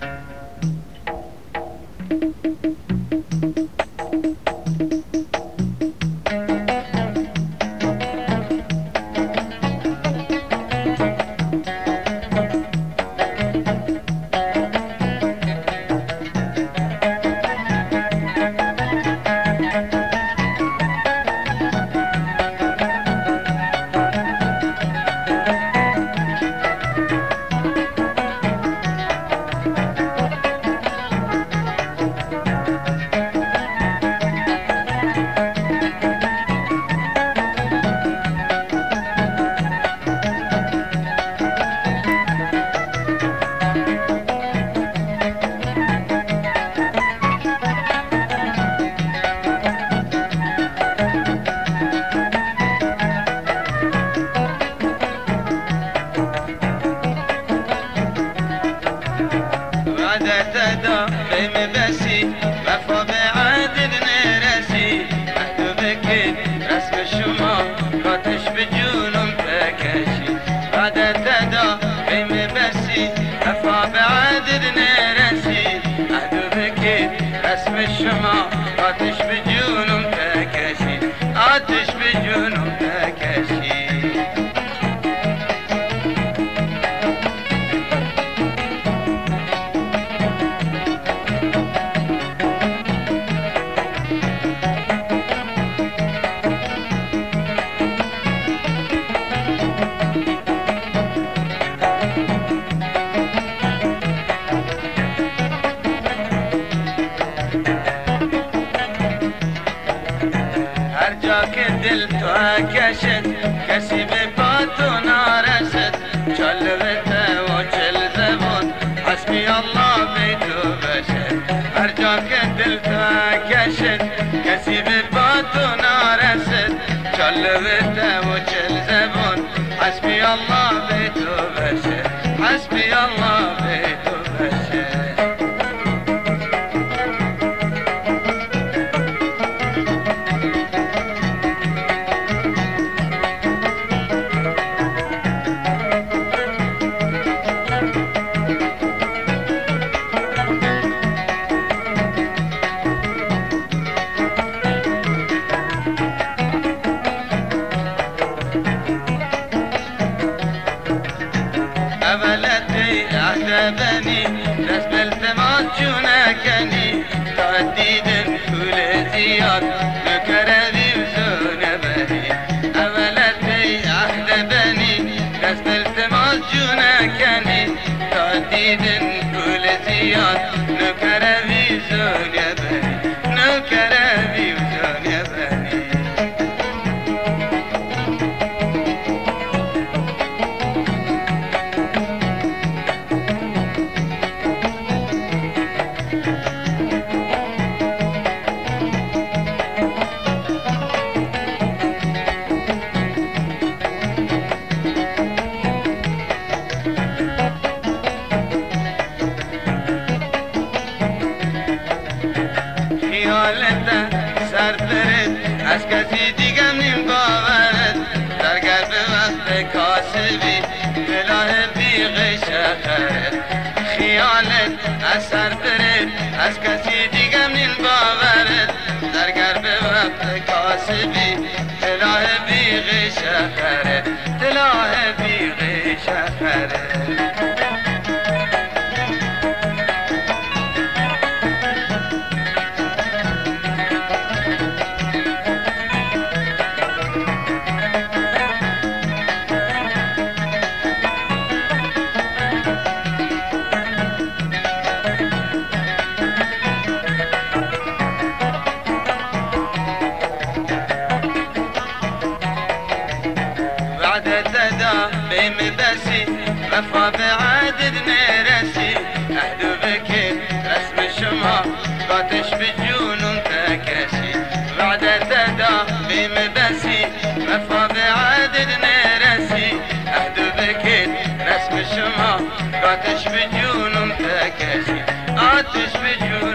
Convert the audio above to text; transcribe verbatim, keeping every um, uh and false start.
الشمع آتش به جونم تکشی، آتش به جونم تکشی. هر جا که دل تو کشد کسی به پا تو نرسد، چلوته و چل زبان حسبی الله به تو بشد. هر جا که دل تو کشد کسی به پا تو نرسد، چلوته و چل زبان حسبی الله به تو بشد، حسبی الله به تو بشد. بني دست بالتماس جونكني تعديد كل زياد نكردي وزون بني أولتي عهد بني دست بالتماس جونكني تعديد كل زياد نكردي وزون بني نكردي وزون بني. خیالته سر برد از کسی دیگم نیم باورد، در گرب وقت کاسبی فلاه بیغ شخرد. خیالت از سر برد از کسی دیگم نیم باورد، در گرب وقت کاسبی فلاه بیغ شخرد، فلاه بیغ شخرد. بيم بسي وفا بعدد نرسي، أهدو بك رسم الشمع قاتش بجنون تكسي. بعد تدا بيم بسي وفا بعدد نرسي، أهدو بك رسم الشمع قاتش بجنون تكسي، آتش بجنون